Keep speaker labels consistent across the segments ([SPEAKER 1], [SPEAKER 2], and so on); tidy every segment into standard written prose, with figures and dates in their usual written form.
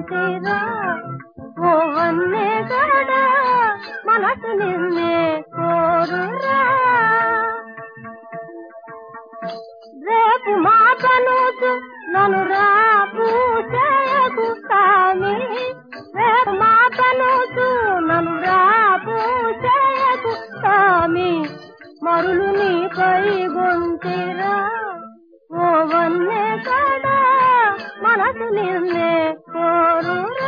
[SPEAKER 1] ಗೊಂತಿರಾ ಓವನ್ನೇ ಗಡ ಮನಸ್ಸು ನಿನ್ನೆ ಕೋರುರಾ రేపు మాటనుచు నన్ను రాపు చేయకు స్వామి రేపు మాటనుచు నన్ను రాపు చేయకు స్వామి మరులు నీపై గొంతిరా ఓవన్నే కదా మనసు నిన్నే కోరురా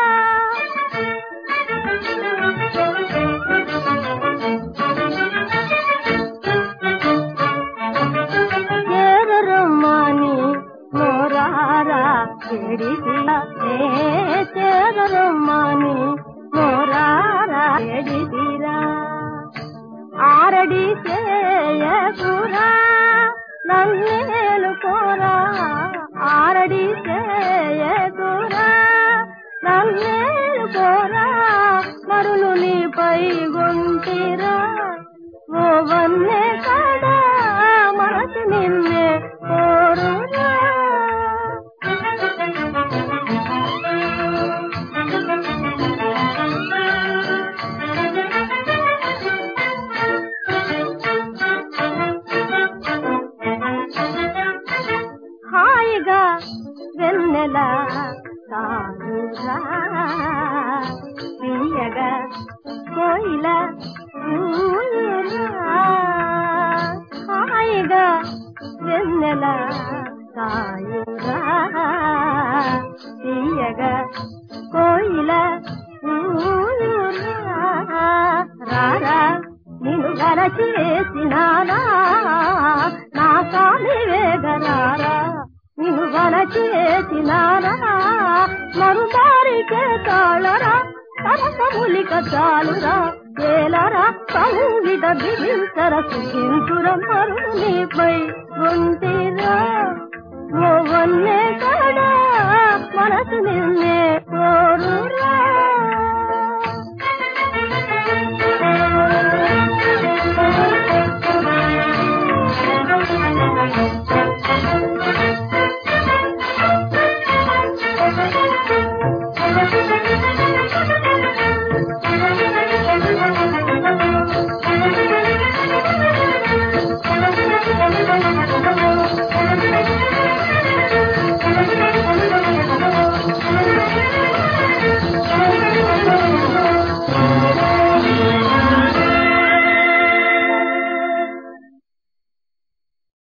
[SPEAKER 1] చేరరమ్మని మోరారా చెడిదిరా చేరరమ్మని మోరారా చెడిదిరా ఆరడి చేయకురా నన్నేలుకోరా ఆరడి చేయకురా నన్నేలుకోరా మరులు నీపై గొంతిరా ఓవన్నే కదా మనసు నిన్నే కోరురా హాయిగా వెన్నెల తాగురా తీయగా కోయిల ఊరురా హాయిగా వెన్నెల తాయురా తీయగా కోయిల ఊరురా రారా నిన్ను గల చేసినానా నా కాలి వేగరారా నిన్ను గల చేసినానా మరుమారికే తాళరా సరసములిక చాలురా ఏలరా సంగీత బిగించర సుఖించుర మరులు నీపై గొంతిరా ఓవన్నే కదా మనసు నిన్నే కోరురా